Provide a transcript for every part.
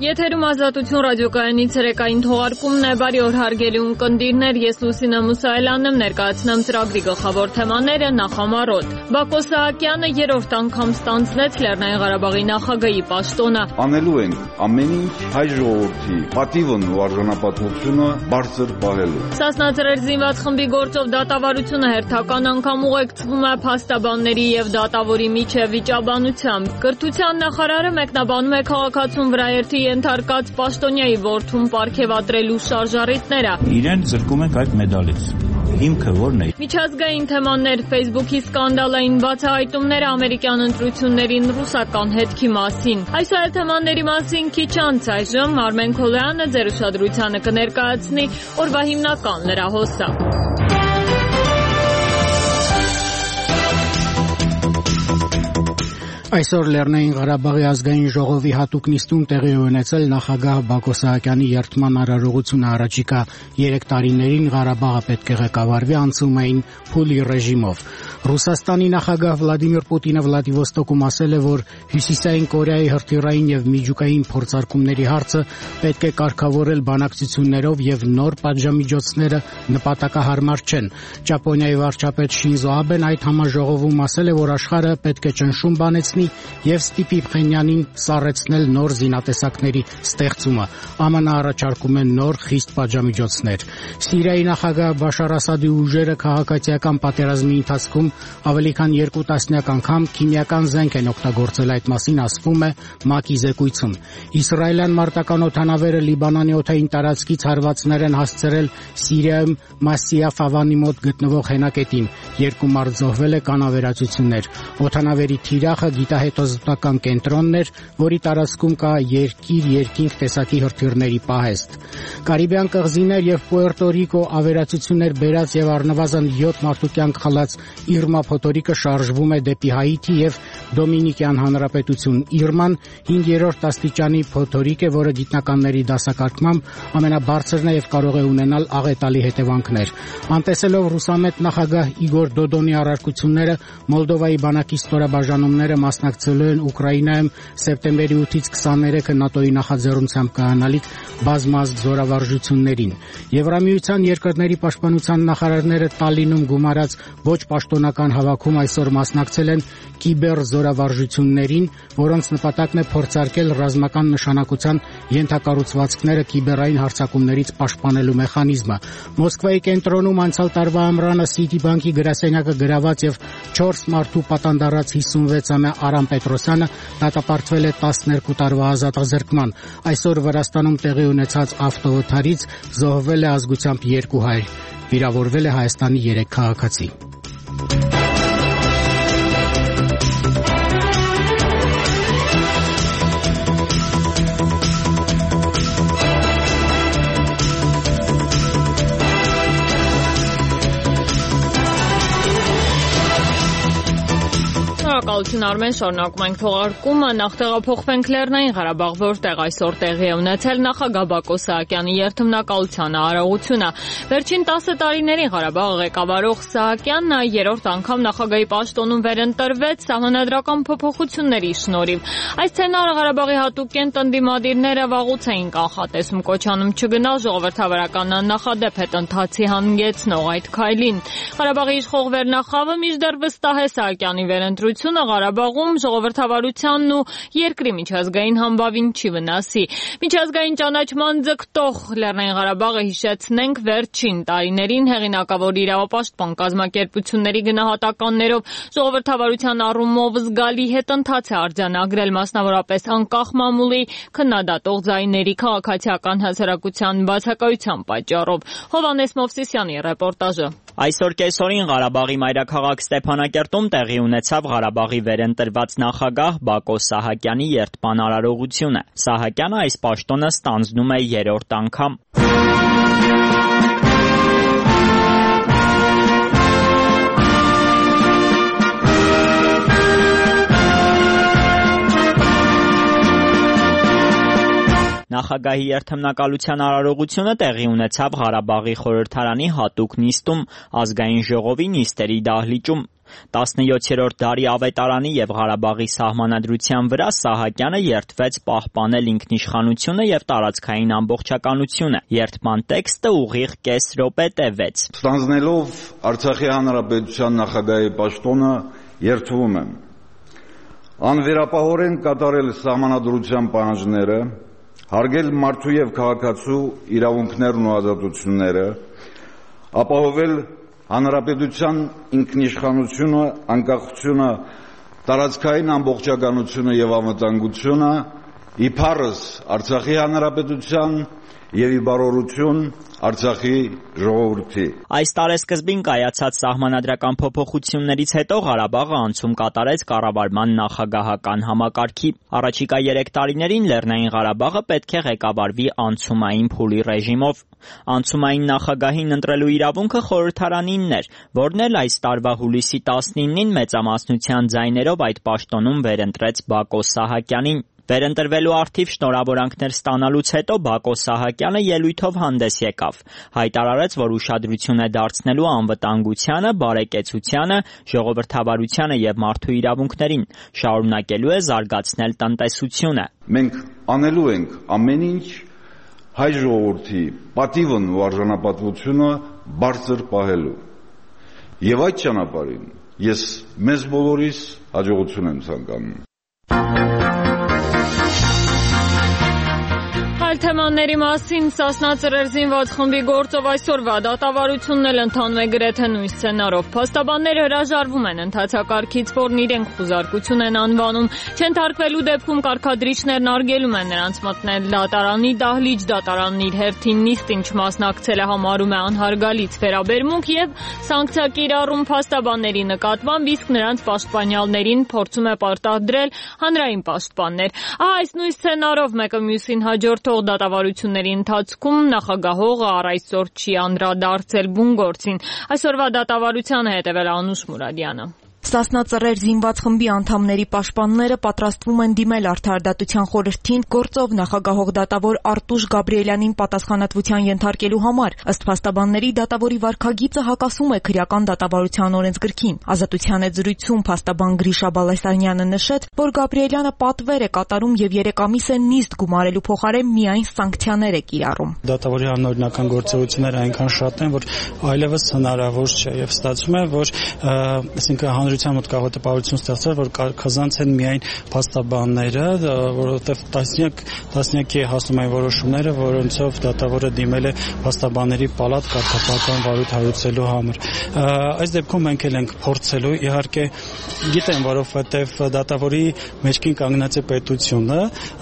Եթերում Ազատություն ռադիոկայանի ցերեկային թողարկումն է, բարի օր հարգելի ունկնդիրներ, ես Լուսինե Մուսայելյանն եմ, ներկայացնեմ ծրագրի գլխավոր թեմաները նախամարոտ։ Բակո Սահակյանը երրորդ անգամ ստանձնեց Լեռնային Ղարաբաղի նախագահի պաշտոնը։ Անելու ենք ամեն ինչ հայ ժողովրդի պատիվն ու արժանապատվությունը բարձր պահելու։ Սասնաձրեր զինված խմբի գործով դատավարությունը հերթական անգամ ուղեկցվում է փաստաբանների եւ դատավորի միջև վիճաբանությամբ։ Կրթության նախարարը մեկնաբանում է քաղաքացուն վրա երթի ենթարկած պաշտոնյայի որդուն պարգևատրելու շարժառիթները։ Իրեն զրկում ենք այդ մեդալից։ Հիմքը ո՞րն է։ Միջազգային թեմաներ, Facebook-ի սկանդալային բացահայտումները ամերիկյան ընտրություններին ռուսական հետքի մասին։ Այսօր այդ թեմաների մասին քիչ անց այժմ Արմեն Քոլյանը ձեր ուշադրությանը կներկայացնի օրվա հիմնական լրահոսը։ Այսօր Լեռնային Ղարաբաղի ազգային ժողովի հատուկ նիստում տեղի ունեցել նախագահ Բակո Սահակյանի երդման արարողությունը առաջիկա 3 տարիներին Ղարաբաղը պետք է ղեկավարվի անցումային փուլի ռեժիմով։ Ռուսաստանի նախագահ Վլադիմիր Պուտինը Վլադիվոստոկում ասել է, որ Հյուսիսային Կորեայի հրթիռային եւ միջուկային փորձարկումների հարցը պետք է կարգավորել բանակցություններով եւ նոր պատժամիջոցները նպատակահարմար չեն։ Ճապոնիայի վարչապետ Շինզո Աբեն այդ համաժողովում ասել է, որ աշխարհը պետք է ճնշում բանեցնի եւ ստիպի Փխենյանին սառեցնել նոր զինատեսակների ստեղծումը։ ԱՄՆ-ը առաջարկում է նոր խիստ պատժամիջոցներ։ Սիրիայի նախագահ Բաշար Ասադի ուժերը քաղաքացիական պատերազմի ընթացքում ավելի քան 2 տասնյակ անգամ քիմիական զենք են օգտագործել, այդ մասին ասվում է ՄԱԿ-ի զեկույցում։ Իսրայելյան մարտական օդանավերը Լիբանանի օդային տարածքից հարվածներ են հասցրել Սիրիայում Մասիա Ֆավանի մոտ գտնվող հենակետին։ 2 մարդ զոհվել է, կան ավերածություններ։ Օդանավերի թիրախը գիտահետազոտական կենտրոնն էր, որի տարածքում կա երկիր-երկինք տեսակի հրթիռների պահեստ։ Կարիբյան կղզիներ եւ Պուերտո Ռիկո ավերածություններ բերած եւ առնվազն 7 մարդու կյանք խլած Իրմա փոթորիկը շարժվում է դեպի Հայիթի եւ Դոմինիկյան Հանրապետություն։ Իրման 5-րդ աստիճանի փոթորիկ է, որը գիտնականների դասակարգմամբ ամենաբարձրն է եւ կարող է ունենալ աղետալի հետևանքներ։ Անտեսելով ռուսամետ նախագահ Իգոր Դոդոնի առարկությունները, Մոլդովայի բանակի ստորաբաժանումները մասնակցելու են Ուկրաինայում սեպտեմբերի 8-ից 23-ը ՆԱՏՕ-ի նախաձեռնությամբ կայանալիք բազմազգ զորավարժություններին։ Եվրամիության երկրների պաշտպանության նախարարները Տալինում գումարած ոչ պաշտոնական հավաքում այսօր մասնակցել են կիբեր զորավարժություններին, որոնց նպատակն է փորձարկել ռազմական նշանակության ենթակառուցվածքները կիբերային հարձակումներից պաշտպանելու մեխանիզմը։ Մոսկվայի կենտրոնում անցյալ տարվա ամռանը Citibank-ի գրասենյակը գրաված եւ 4 մարդու պատանդարած 56-ամյա Արամ Պետրոսյանը դատապարտվել է 12 տարվա ազատազրկման։ Այսօր Վրաստանում տեղի ունեցած ավտովթարից զոհվել է ազգությամբ 2 հայ, վիրավորվել է Հայաստանի 3 քաղաքացի։ Շնորհակալություն Արմեն, շարունակում ենք թողարկումը, նախ տեղափոխվենք Լեռնային Ղարաբաղ, որտեղ այսօր տեղի է ունեցել նախագահ Բակո Սահակյանի երդմնակալության արարողությունը։ Վերջին 10 տարիներին Ղարաբաղը ղեկավարող Սահակյանն երրորդ անգամ նախագահի պաշտոնում վերընտրվեց սահմանադրական փոփոխությունների շնորհիվ։ Այս սցենարը Ղարաբաղի հատուկ ընդդիմադիրները վաղուց էին կանխատեսում, կոչանում չգնալ ժողովրդավարական աննախադեպ հետընթացի հանգեցնող այդ քայլին։ Ղարաբաղի իշխող վերնախավը մինչդեռ վստահ է Սահակյանի վերընտրությունը Ղարաբաղում ժողովրդավարությանն ու երկրի միջազգային համբավին չի վնասի։ Միջազգային ճանաչման ձգտող Լեռնային Ղարաբաղը, հիշեցնենք, վերջին տարիներին հեղինակավոր իրավապաշտպան կազմակերպությունների գնահատականներով ժողովրդավարության առումով զգալի հետընթաց է արձանագրել, մասնավորապես անկախ մամուլի քննադատող ձայների քաղաքացիական հասարակության բացակայության պատճառով։ Հովհաննես Մովսիսյանի ռեպորտաժը։ Այսօր կեսօրին Ղարաբաղի մայրաքաղաք Ստեփանակերտում տեղի ունեցավ Ղարաբաղի վերընտրված նախագահ Բակո Սահակյանի երդման արարողությունը։ Սահակյանը այս պաշտոնը ստանձնում է երրորդ անգամ։ Նախագահի երդմնակալության արարողությունը տեղի ունեցավ Ղարաբաղի խորհրդարանի հատուկ նիստում ազգային ժողովի նիստերի դահլիճում։ 17-րդ դարի ավետարանի եւ Ղարաբաղի սահմանադրության վրա Սահակյանը երդվեց պահպանել ինքնիշխանությունը եւ տարածքային ամբողջականությունը։ Երդման տեքստը ուղիղ կես րոպե տևեց։ Ստանձնելով Արցախի հանրապետության նախագահի պաշտոնը երդվում եմ անվերապահորեն կատարել սահմանադրության պահանջները, հարգել մարդու եւ քաղաքացու իրավունքներն ու ազատությունները, ապահովել հանրապետության ինքնիշխանությունը, անկախությունը, տարածքային ամբողջականությունը եւ անվտանգությունը, իբարս Արցախի հանրապետության եւ ի բարօրություն Արցախի ժողովրդի։ Այս տարեսկզբին կայացած սահմանադրական փոփոխություններից հետո Ղարաբաղը անցում կատարեց կառավարման նախագահական համակարգի։ Առաջիկա 3 տարիներին Լեռնային Ղարաբաղը պետք է ղեկավարվի անցումային փուլի ռեժիմով։ Անցումային նախագահին ընտրելու իրավունքը խորհրդարանինն էր, որն էլ այս տարվա հուլիսի 19-ին մեծամասնության ձայներով այդ պաշտոնում վերընտրեց Բակո Սահակյանին։ Վերընտրվելու առթիվ շնորհավորանքներ ստանալուց հետո Բակո Սահակյանը ելույթով հանդես եկավ։ Հայտարարեց, որ ուշադրություն է դարձնելու անվտանգությանը, բարեկեցությանը, ժողովրդավարությանը եւ մարդու իրավունքներին, շարունակելու է զարգացնել տնտեսությունը։ Մենք անելու ենք ամեն ինչ հայ ժողովրդի պատիվն ու արժանապատվությունը բարձր պահելու։ Եվ այդ ճանապարհին ես մեզ բոլորիս հաջողություն եմ ցանկանում։ Թեմաների մասին Սասնա ծռեր զինված խմբի գործով այսօրվա դատավարությունն էլ ընթանում է գրեթե նույն սցենարով։ Փաստաբանները հրաժարվում են ընթացակարգից, որն իրենք խուզարկություն են անվանում։ Չընթարկվելու դեպքում կարգադրիչներն արգելում են նրանց մտնել դատարանի դահլիճ, դատարանն իր հերթին նիստին չմասնակցելը համարում է անհարգալից վերաբերմունք եւ սանկցիա կիրառում փաստաբանների նկատմամբ, իսկ նրանց պաշտպանյալներին փորձում է պարտադրել հանրային պաշտպաններ։ Այս նույն սցենարով մեկը մյուսին հաջորդող դատավարությունների ընթացքում նախագահողը առ այսօր չի անդրադարձել բուն գործին։ Այսօրվա դատավարությանը հետևել Անուշ Մուրադյանը։ Սասնա ծռեր զինված խմբի անդամների պաշտպանները պատրաստվում են դիմել Արդարադատության խորհրդին գործով նախագահող դատավոր Արտուշ Գաբրիելյանին պատասխանատվության ենթարկելու համար։ Ըստ փաստաբանների դատավորի վարքագիծը հակասում է քրեական դատավարության օրենսգրքին։ Ազատության հետ զրույցում փաստաբան Գրիշա Բալասանյանը նշեց, որ Գաբրիելյանը պատվեր է կատարում եւ 3 ամիս է նիստ գումարելու փոխարեն միայն սանկցիաներ է կիրառում։ Դատավորի անօրինական գործողությունները այնքան շատ են, որ այլևս հնարավոր չէ եւ ստացվում է, որ այսինքն հանրության մոտ կարող է տպավորություն ստեղծվել, որ կարգազանց են միայն փաստաբանները, որովհետեւ տասնյակի հասնում են որոշումները, որոնցով դատավորը դիմել է փաստաբանների պալատ կարգապահական վարույթ հարուցելու համար։ Այս դեպքում մենք էլ ենք փորձելու, իհարկե գիտեմ, որովհետեւ դատավորի մեջքին կանգնած է պետությունը,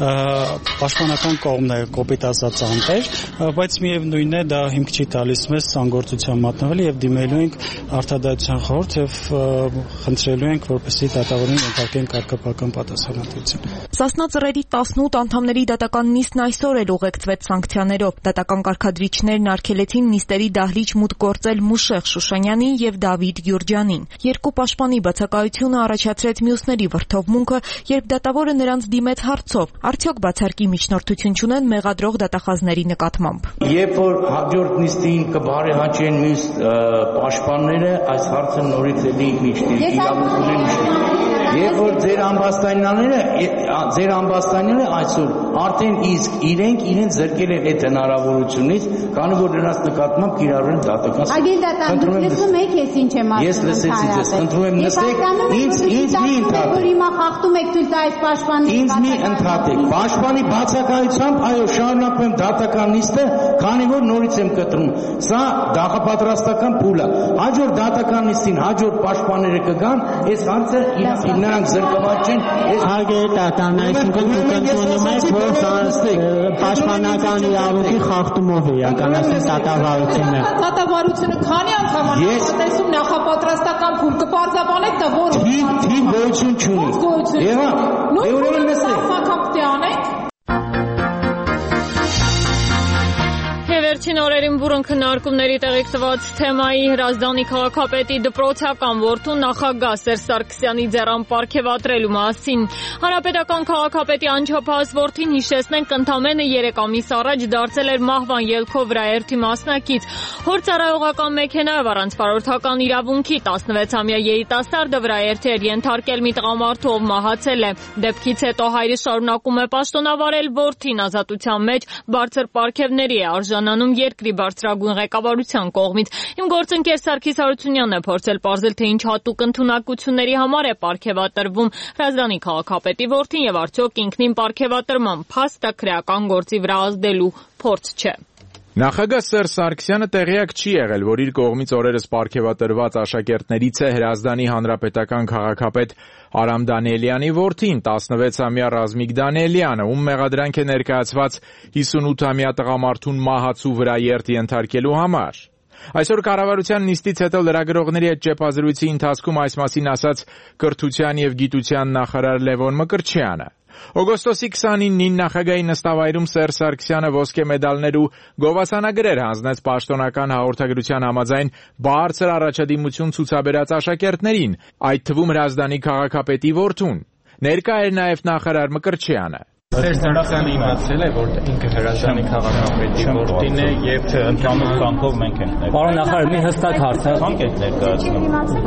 պաշտպանական կողմն է կոպիտ ասած անտեր, բայց միևնույն է դա հիմք չի տալիս մեզ սանգործության մատնվել եւ դիմելու ենք Արդարադատության խորհուրդ եւ խնդրելու ենք, որպեսզի դատավորին ենթարկեն կարգապահական պատասխանատվություն։ Սասնա ծռերի 18 անդամների դատական նիստն այսօր էլ ուղեկցվեց սանկցիաներով։ Դատական կարգադրիչներն արգելեցին նիստերի դահլիճ մուտք գործել Մուշեղ Շուշանյանին եւ Դավիթ Գյուրջյանին։ Երկու պաշտպանի բացակայությունը առաջացրեց մյուսների վրդովմունքը, երբ դատավորը նրանց դիմեց հարցով. արդյոք բացարկի միջնորդություն չունեն մեղադրող դատախազների նկատմամբ։ Երբ որ հաջորդ նիստին կբարեհաճեն մյուս պաշտպանները, այս հարցը նորից էլի իրավունք ունեն։ Երբ որ ձեր ամբաստանյալները այսօր արդեն իսկ իրենց զրկել են այդ հնարավորությունից, քանի որ նրանց նկատմամբ կիրառել դատական։ Ագելդատան, դուք լսում եք, ես ինչ եմ ասում։ Ես լսեցի ձեզ, խնդրում եմ նստեք, ինձ մի ընդհատեք։ Որ հիմա խախտում եք ցույց այս պաշտպանի։ Ինձ մի ընդհատեք։ Պաշտպանի բացակայությամբ, այո, շարունակում եմ դատական նիստը, քանի որ նորից եմ կտրում։ Սա նախապատրաստական փուլ է։ Հաջորդ դատական նիստին հաջորդ պաշտպանները կգան, այս հարցը նրանք զրկված չեն։ Ագելդատան, այսինքն դուք ընդունում եք, որ պաշտպանական իրավունքի խախտումով է իրականացնել դատավարությունը։ Դատավարությունը քանի անգամ տեսում նախապատրաստական փուլ կպարզաբանեք, դա որ թիվ գոյություն չունի։ Եվա, ուրեմն նստեք։ Վերջին օրերի Պարին բուրըն քննարկումների տեղիք տված թեմայի Հրազդանի քաղաքապետի դպրոցական որդուն նախագահ Սերժ Սարգսյանի ձեռան պարգևատրելու մասին։ Հանրապետական քաղաքապետի անչափահաս որդին, հիշեցնենք, ընդամենը 3 ամիս առաջ դարձել էր մահվան ելքով վրաերթի մասնակից։ Հոր ծառայողական մեքենայով առանց վարորդական իրավունքի 16-ամյա երիտասարդը վրաերթի էր ենթարկել մի տղամարդու, ով մահացել է։ Դեպքից հետո հայրը շարունակում է պաշտոնավարել որդին, ազատության մեջ բարձր պարգևների է արժանանում երկրի բարձրագույն ղեկավարության կողմից։ Իմ գործընկեր Սարգիս Հարությունյանն է փորձել պարզել, թե ինչ հատուկ ընդունակությունների համար է պարգևատրվում Հրազդանի քաղաքապետի որդին եւ արդյոք ինքնին պարգևատրման փաստը քրեական գործի վրա ազդելու փորձ չէ։ Նախագահ Սերժ Սարգսյանը տեղյակ չի եղել, որ իր կողմից օրերս պարգևատրված աշակերտներից է Հրազդանի հանրապետական քաղաքապետ Արամ Դանիելյանի որդին, 16-ամյա Ռազմիկ Դանիելյանը, ում մեղադրանք է ներկայացված 58-ամյա տղամարդուն մահացու վրաերթ ենթարկելու համար։ Այսօր կառավարության նիստից հետո լրագրողների հետ ճեպազրույցի ընթացքում այս մասին ասաց կրթության եւ գիտության նախարար Լևոն Մկրտչյանը։ Օգոստոսի 29-ին նախագահի նստավայրում Սերժ Սարգսյանը ոսկե մեդալներ ու գովասանագրեր հանձնեց պաշտոնական հաղորդագրության համաձայն բարձր առաջադիմություն ցուցաբերած աշակերտներին, այդ թվում Հրազդանի քաղաքապետի որդուն։ Ներկա էր նաև նախարար Մկրտչյանը։ Սերժ Սարգսյանը իմացել է, որ ինքը Հրազդանի քաղաքապետի որդին է եւ թե ընդհանուր կամքով մենք ենք ներկայացնում։ Պարոն նախարար, մի հստակ հարց է, ո՞նք եք ներկայացնում։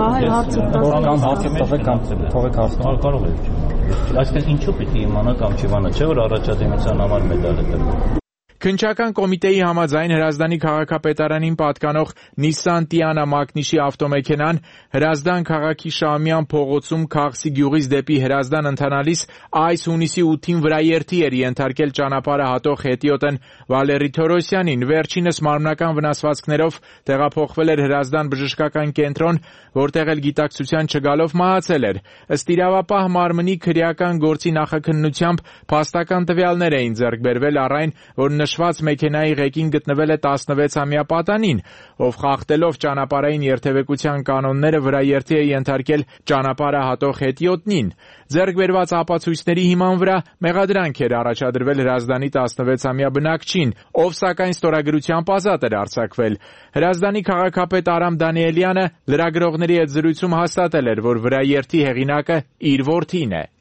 Թողեք հարցը։ Կարող եք։ Այսինքն ինչու պիտի իմանա կամ չիմանա, չէ՞ որ առաջադիմության համար մեդալ է տրվում։ Քննչական կոմիտեի համաձայն Հրազդանի քաղաքապետարանին պատկանող Nissan Tiana մակնիշի ավտոմեքենան Հրազդան քաղաքի Շահումյան փողոցում Քաղցի գյուղից դեպի Հրազդան ընթանալիս այս հունիսի 8-ին վրաերթի էր ենթարկել ճանապարհը հատող հետիոտն Վալերի Թորոսյանին։ Վերջինս մարմնական վնասվածքներով տեղափոխվել էր Հրազդան բժշկական կենտրոն, որտեղ էլ գիտակցության չգալով մահացել էր։ Ըստ իրավապահ մարմնի քրեական գործի նախաքննությամբ փաստական տվյալներ էին ձեռք բերվել առ այն, որ նշված մեքենայի ղեկին գտնվել է 16-ամյա պատանին, ով խախտելով ճանապարհային երթևեկության կանոնները վրաերթի է ենթարկել ճանապարհը հատող հետիոտնին։ Ձեռք բերված ապացույցների հիման վրա մեղադրանք էր առաջադրվել Հրազդանի 16-ամյա բնակչին, ով սակայն ստորագրությամբ ազատ էր արձակվել։ Հրազդանի քաղաքապետ Արամ Դանիելյանը լրագրողների հետ զրույցում հաստատել էր, որ վրաերթի հեղինակը իր որդին է։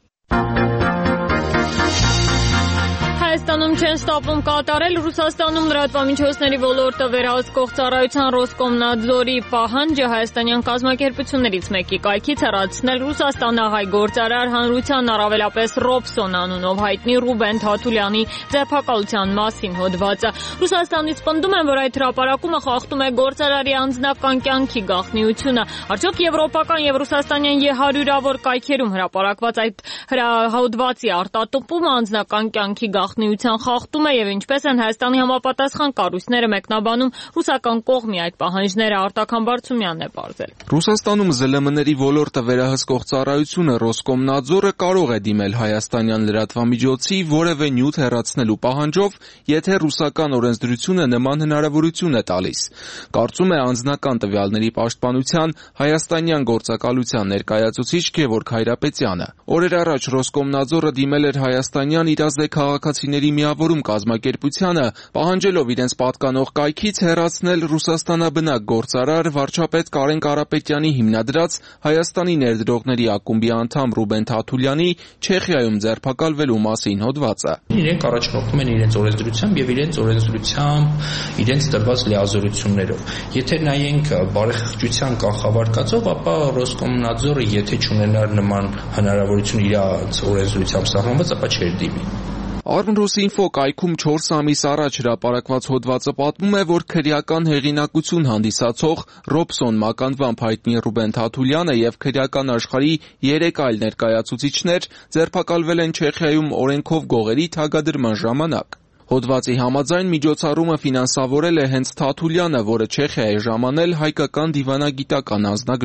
Հայաստանում չեն ստապում կատարել Ռուսաստանում լրատվամիջոցների ոլորտը վերահսկող ծառայության Ռոսկոմնadzորի պահանջը հայաստանյան կազմակերպություններից մեկի կայքից հեռացնել Ռուսաստանահայ գործարար հանրության, առավելապես Ռոբսոն անունով հայտնի Ռուբեն Թաթուլյանի ձերբակալության մասին հոդվածը։ Ռուսաստանից պնդում են, որ այդ հրապարակումը խախտում է գործարարի անձնական կյանքի գաղտնիությունը։ Արդյոք եվրոպական եւ ռուսաստանյան հարյուրավոր կայքերում հրապարակված այդ հոդվածի արտատոպումը անձնական կյանքի գաղտնիության խախտում է եւ ինչպես են Հայաստանի համապատասխան կառույցները մեկնաբանում ռուսական կողմի այդ պահանջները, Արտակ Համբարձումյանն է պարզել։ Ռուսաստանում ԶԼՄ-ների ոլորտը վերահսկող ծառայությունը Ռոսկոմնadzորը կարող է դիմել հայաստանյան լրատվամիջոցի որևէ նյութ հեռացնելու պահանջով, եթե ռուսական օրենսդրությունը նման հնարավորություն է տալիս։ Կարծում է անձնական տվյալների պաշտպանության հայաստանյան գործակալության ներկայացուցիչ Գևորգ Հայրապետյանը։ Օրեր առաջ Ռոսկոմնadzորը դիմել էր հայաստանյան իրազդե քաղաքացիների միավորում կազմակերպությանը, պահանջելով իրենց պատկանող կայքից հեռացնել Ռուսաստանաբնակ գործարար վարչապետ Կարեն Կարապետյանի հիմնադրած Հայաստանի ներդրողների ակումբի անդամ Ռուբեն Թաթուլյանի Չեխիայում ձերբակալվելու մասին հոդվածը։ Իրենք առաջնորդվում են իրենց օրենսդրությամբ եւ իրենց տրված լիազորություններով։ Եթե նայենք բարեխղճության կանխավարկածով, ապա Ռոսկոմնadzորը եթե չունենար նման հնարավորություն իր օրենսդրությամբ սահմանված, ապա չէր դիմի։ Arnrus.info կայքում 4 ամիս առաջ հրապարակված հոդվածը պատմում է, որ քրեական հեղինակություն հանդիսացող Ռոբսոն մականվամբ հայտնի Ռուբեն Թաթուլյանը եւ քրեական աշխարհի 3 այլ ներկայացուցիչներ ձերբակալվել են Չեխիայում օրենքով գողերի թագադրման ժամանակ։ Հոդվածի համաձայն միջոցառումը ֆինանսավորել է հենց Թաթուլյանը, որը Չեխիա է ժամանել հայկական դիվանագիտական անձնագրով։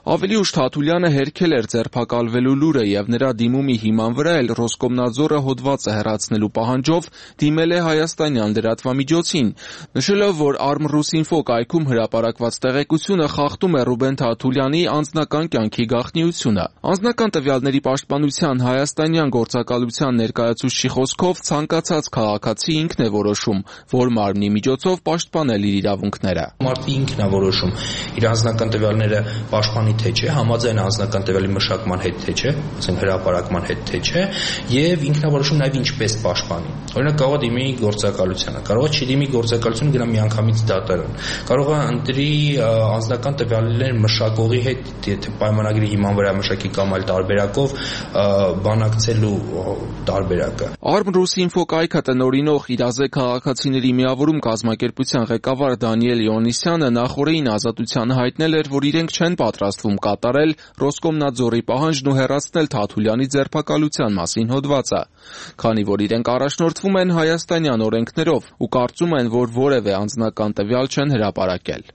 Ավելի ուշ Թաթուլյանը հերքել էր ձերբակալվելու լուրը եւ նրա դիմումի հիման վրա էլ Ռոսկոմնadzորը հոդվածը հեռացնելու պահանջով դիմել է հայաստանյան լրատվամիջոցին, նշելով, որ Arm-Rus-Info կայքում հրապարակված տեղեկությունը խախտում է Ռուբեն Թաթուլյանի անձնական կյանքի գաղտնիությունը։ Անձնական տվյալների պաշտպանության հայաստանյան գործակալության ներկայացուցչի խոսքով ցանկացած քաղաքացի ինքն է որոշում, որ մարմնի միջոցով պաշտպանել իր իրավունքները։ Մարդը ինքն է որոշում իր անձնական տվյալները պաշտպանի թե չէ, համաձայն անձնական տվյալի մշակման հետ թե չէ, ասենք հրապարակման հետ թե չէ, եւ ինքնավորոշում նաեւ ինչպես պաշտպանի։ Օրինակ կարող է դիմի գործակալությանը, կարող է չդիմի գործակալությունը գնա միանգամից դատարան, կարող է ընտրի անձնական տվյալներ մշակողի հետ, եթե պայմանագրի հիման վրա մշակի կամ այլ տարբերակով բանակցելու տարբերակը։ Arm-Rus-Info կայքը տնօրինող Իրազե քաղաքացիների միավորում կազմակերպության ղեկավար Դանիել Իոնիսյանը նախորդին Ազատությանը հայտնել էր, որ իրենք չեն պատրաստվում կատարել Ռոսկոմնadzորի պահանջն ու հեռացնել Թաթուլյանի ձերբակալության մասին հոդվածը, քանի որ իրենք առաջնորդվում են հայաստանյան օրենքներով ու կարծում են, որ որևէ անձնական տվյալ չեն հրապարակել։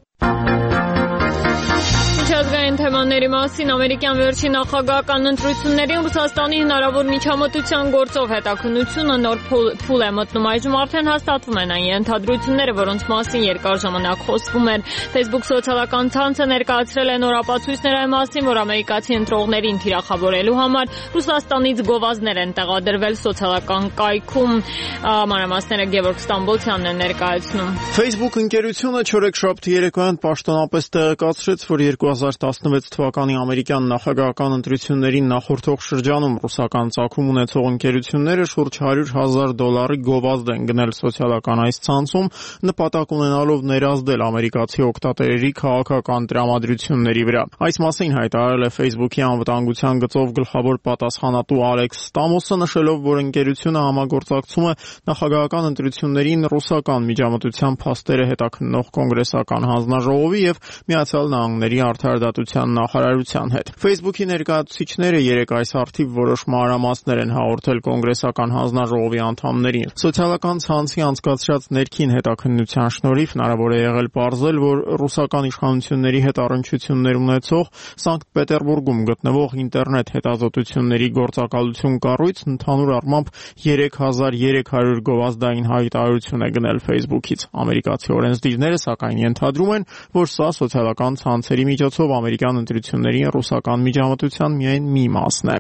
Միջազգային թեմաների մասին ամերիկյան վերջին նախագահական ընտրություններին Ռուսաստանի հնարավոր միջամտության գործով հետաքննությունը նոր փուլ է մտնում։ Այժմ արդեն հաստատվում են այն ենթադրությունները, որոնց մասին երկար ժամանակ խոսվում էր։ Facebook սոցիալական ցանցը ներկայացրել է նոր ապացույցներ այն մասին, որ ամերիկացի ընտրողներին թիրախավորելու համար Ռուսաստանից գովազդներ են տեղադրվել սոցիալական կայքում։ Մանրամասները Գևորգ Ստամբոլցյանն է ներկայացնում։ Facebook ընկերությունը չորեքշաբթի երեկոյան պաշտոնապես տեղեկացրեց, որ 2016 թվականի ամերիկյան նախագահական ընտրություններին նախորդող շրջանում ռուսական ծագում ունեցող ընկերությունները շուրջ $100,000 գովազդ են գնել սոցիալական այս ցանցում, նպատակ ունենալով ներազդել ամերիկացի օգտատերերի քաղաքական տրամադրությունների վրա։ Այս մասին հայտարարել է Facebook-ի անվտանգության գծով գլխավոր պատասխանատու Ալեքս Ստամոսը, նշելով, որ ընկերությունը համագործակցում է նախագահական ընտրություններին ռուսական միջամտության փաստերը հետաքննող կոնգրեսական հանձնաժողովի եւ Միացյալ Նահանգների արդարադատության նախարարության հետ։ Facebook-ի ներկայացուցիչները երեկ այս արդիվ որոշ մանրամասներ են հաղորդել կոնգրեսական հանձնաժողովի անդամներին։ Սոցիալական ցանցի անցկացրած ներքին հետաքննության շնորհիվ հնարավոր է եղել պարզել, որ ռուսական իշխանությունների հետ առնչություններ ունեցող Սանկտ Պետերբուրգում գտնվող ինտերնետ հետազոտությունների գործակալություն կառույցն ընդհանուր առմամբ 3300 գովազդային հայտարարություն է գնել Facebook-ից։ Ամերիկացի օրենսդիրները սակայն ենթադրում են, որ սա սոցիալական ցանցերի միջոցով ամերիկյան ընտրությունների ռուսական միջամտության միայն մի մասն է։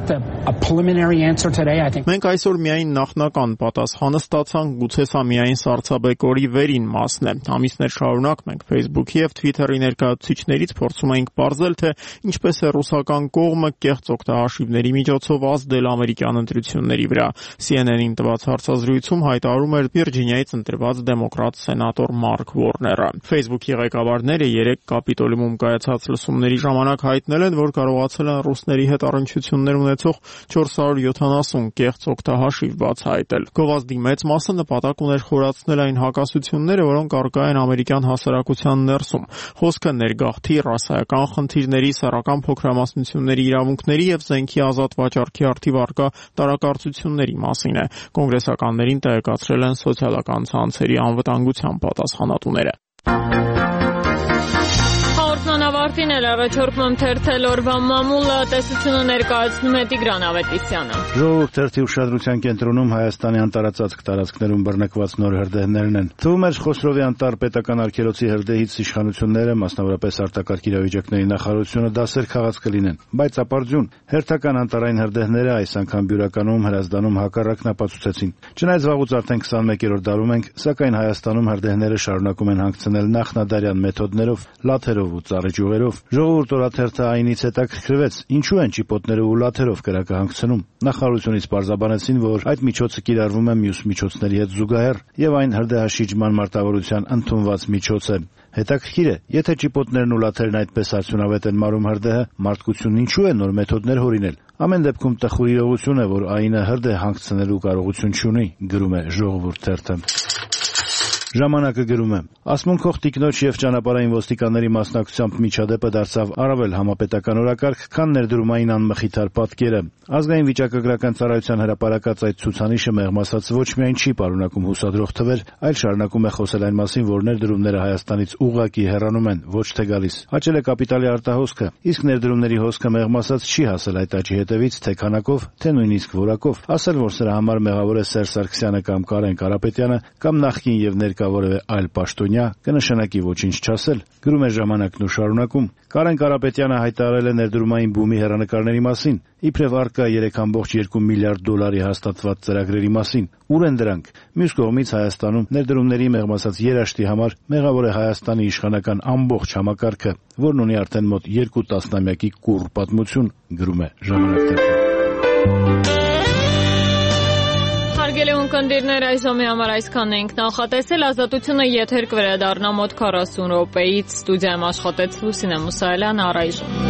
Մենք այսօր միայն նախնական պատասխանը ստացանք, գուցե սա միայն սառցաբեկորի վերին մասն է։ Ամիսներ շարունակ մենք Facebook-ի եւ Twitter-ի ներկայացուցիչներից փորձում ենք պարզել, թե ինչպես է ռուսական կողմը կեղծ օգտահաշիվների միջոցով ազդել ամերիկյան ընտրությունների վրա։ CNN-ին տված հարցազրույցում հայտարարում էր Վիրջինիայից ընտրված դեմոկրատ սենատոր Մարկ Վորները։ Facebook-ի ղեկավարները երեք Կապիտոլիումում կայացած լսումների ժամանակ հայտնել են, որ կարողացել են ռուսների հետ առնչություններ ունեցող 470 կեղծ օգտահաշիվ բացահայտել։ Գովազդի մեծ մասը նպատակ ուներ խորացնել այն հակասությունները, որոնք առկա են ամերիկյան հասարակության ներսում։ Խոսքը ներգաղթի, ռասայական խնդիրների, սեռական փոքրամասնությունների իրավունքների եւ զենքի ազատ վաճառքի առթիվ առկա տարակարծությունների մասին է։ Կոնգրեսականներին տեղեկացրել են սոցիալական ցանցերի անվտանգության պատասխանատուները։ Ավարտին էլ առաջորդում թերթել օրվա մամուլը, տեսությունը ներկայացնում է Տիգրան Ավետիսյանը։ Ժողովուրդ թերթի ուշադրության կենտրոնում Հայաստանի անտարածածկ տարածքներում բռնկված նոր հրդեհներն են։ Թվում է Խոսրովի անտառ պետական արգելոցի հրդեհից իշխանությունները, մասնավորապես արտակարգ իրավիճակների նախարարությունը դասեր քաղած կլինեն, բայց ապարդյուն հերթական անտառային հրդեհները այս անգամ Բյուրականում, Հրազդանում հակառակն ապացուցեցին։ Չնայած վաղուց արդեն 21-րդ դարում ենք, սակայն Հայաստանում հրդեհները շարունակում են հանգցնել նախնադարյան մեթոդներով, լաթերով ու ծառի ջուղերով։ Ժողովուրդ օրաթերթը այնից հետաքրքրվեց, ինչու են ճիպոտները ու լաթերով կրակը հանգցնում։ Նախարարությունից պարզաբանեցին, որ այդ միջոցը կիրառվում է մյուս միջոցների հետ զուգահեռ եւ այն հրդեհաշիջման մարտավարության ընդունված միջոց է։ Հետաքրքիր է, եթե ճիպոտներն ու լաթերն այդպես արդյունավետ են մարում հրդեհը, մարդկությունն ինչու է նոր մեթոդներ հորինել։ Ամեն դեպքում տխուր իրողություն է, որ այնը հրդեհ հանգցնելու կարողություն չունի, գրում է Ժողովուրդ թերթը։ Ժամանակը գրում է. Ասմունքող տիկնոջ եւ ճանապարհային ոստիկանների մասնակցությամբ միջադեպը դարձավ առավել համապետական օրակարգ, քան ներդրումային անմխիթար պատկերը։ Ազգային վիճակագրական ծառայության հրապարակած այդ ցուցանիշը մեղմ ասած ոչ միայն չի պարունակում հուսադրող թվեր, այլ շարունակում է խոսել այն մասին, որ ներդրումները Հայաստանից ուղղակի հեռանում են, ոչ թե գալիս։ Աճել է կապիտալի արտահոսքը, իսկ ներդրումների հոսքը մեղմ ասած չի հասել այդ աճի հետևից թե քանակով, թե նույնիսկ որակով։ Ասել, որ սրա համար մեղավոր է Սերժ Սարգսյանը կամ Կարեն Կարապետյանը կամ նախկին եւ ներկա որևէ այլ պաշտոնյա, կնշանակի ոչինչ չասել, գրում է Ժամանակն ու շարունակում։ Կարեն Կարապետյանը հայտարարել է ներդրումային բումի հեռանկարների մասին, իբրև արկա 3.2 միլիարդ դոլարի հաստատված ծրագրերի մասին։ Ուր են դրանք։ Մյուս կողմից Հայաստանում ներդրումների մեղմասած երաշտի համար մեղավոր է Հայաստանի իշխանական ամբողջ համակարգը, որն ունի արդեն մոտ 2 տասնամյակի կուռ պատմություն, գրում է Ժամանակը։ Հարգելի ունկնդիրներ, այսօմի համար այսքանն ենք նախատեսել։ Ազատությունը եթեր կվերադառնա մոտ 40 րոպեից։ Ստուդիայում աշխատեց Լուսինե Մուսայելյանը, առայժմ։